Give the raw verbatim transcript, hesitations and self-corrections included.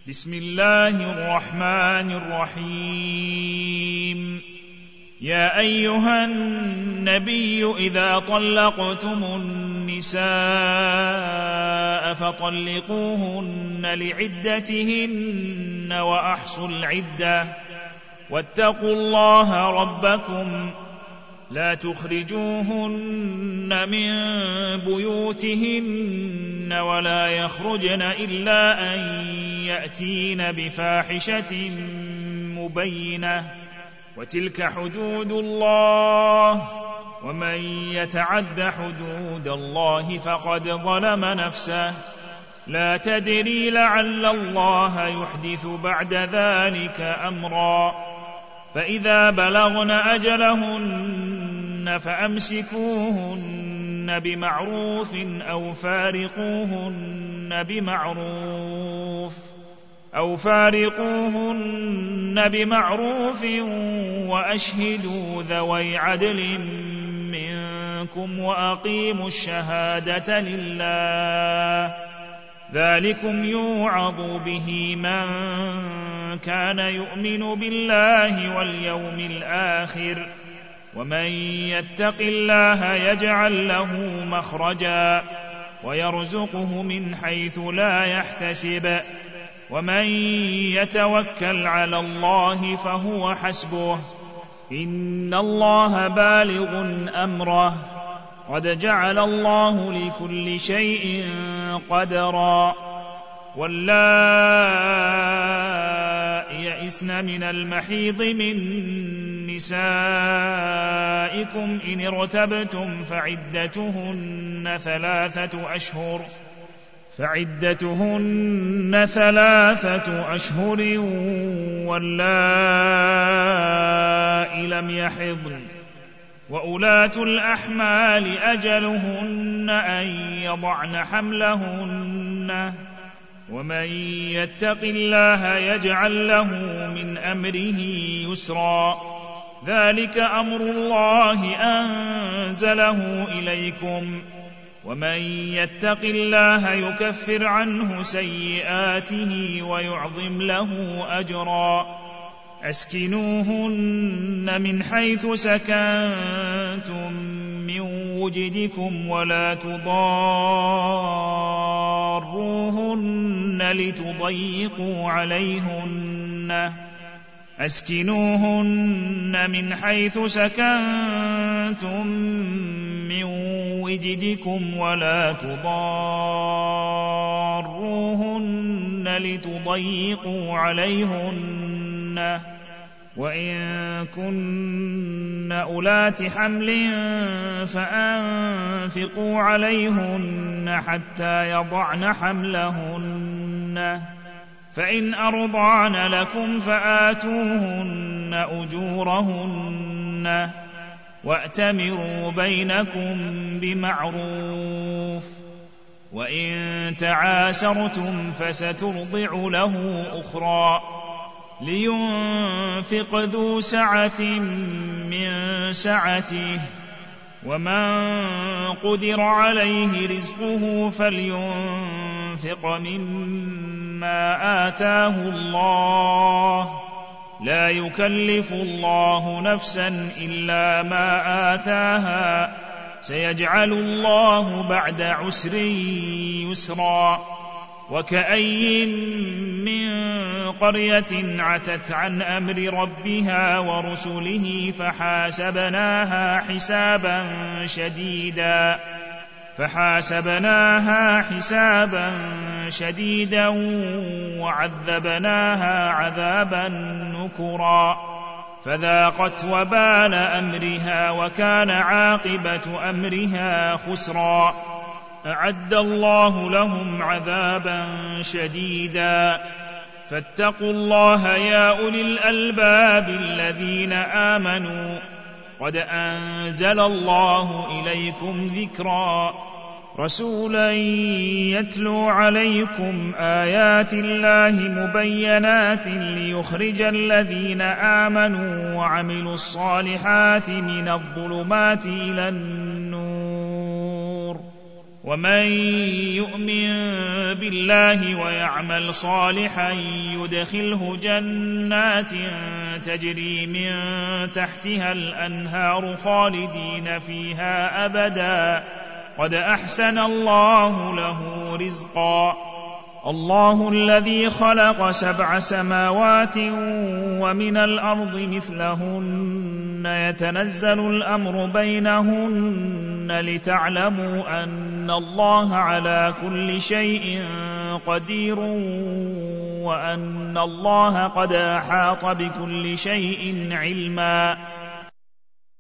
بسم الله الرحمن الرحيم. يا أيها النبي إذا طلقتم النساء فطلقوهن لعدتهن وأحصوا العدة واتقوا الله ربكم لا تخرجوهن من بيوتهن ولا يخرجن إلا أن يأتين بفاحشة مبينة وتلك حدود الله ومن يتعد حدود الله فقد ظلم نفسه لا تدري لعل الله يحدث بعد ذلك أمرا فإذا بلغن أجلهن فأمسكوهن بمعروف أو فارقوهن بمعروف أو فارقوهن بمعروف وأشهدوا ذوي عدل منكم وأقيموا الشهادة لله ذلكم يوعظ به من كان يؤمن بالله واليوم الآخر ومن يتق الله يجعل له مخرجا ويرزقه من حيث لا يحتسب ومن يتوكل على الله فهو حسبه إن الله بالغ أمره قد جعل الله لكل شيء قدرا واللائي يئسن من المحيض من نسائكم إن ارتبتم فعدتهن ثلاثة أشهر فعدتهن ثلاثة أشهر واللائي لم يحضن وأولاة الأحمال أجلهن أن يضعن حملهن ومن يتق الله يجعل له من أمره يسرا ذلك أمر الله أنزله إليكم ومن يتق الله يكفر عنه سيئاته ويعظم له أجرا أسكنوهن من حيث سكنتم من وجدكم ولا تضاروهن لتضيقوا عليهن أسكنوهن من حيث سكنتم من وجدكم ولا تضاروهن لتضيقوا عليهن وإن كن أولات حمل فأنفقوا عليهن حتى يضعن حملهن فإن أرضعن لكم فآتوهن أجورهن وأتمروا بينكم بمعروف وإن تعاسرتم فسترضع له أخرى لينفق ذو سعة من سعته ومن قدر عليه رزقه فلينفق مما آتاه الله لا يكلف الله نفسا إلا ما آتاها سيجعل الله بعد عسر يسرا وكأي من قرية عتت عن أمر ربها ورسله فحاسبناها حسابا شديدا فحاسبناها حسابا شديدا وعذبناها عذابا نكرا فذاقت وبال أمرها وكان عاقبة أمرها خسرا أعد الله لهم عذابا شديدا فاتقوا الله يا أولي الألباب الذين آمنوا قد أنزل الله إليكم ذكرا رسولا يتلو عليكم آيات الله مبينات ليخرج الذين آمنوا وعملوا الصالحات من الظلمات إلى النور ومن يؤمن بالله ويعمل صالحا يدخله جنات تجري من تحتها الأنهار خالدين فيها أبدا قد أحسن الله له رزقا. الله الذي خلق سبع سماوات ومن الأرض مثلهن يتنزل الأمر بينهن لتعلموا أن الله على كل شيء قدير وأن الله قد أحاط بكل شيء علما.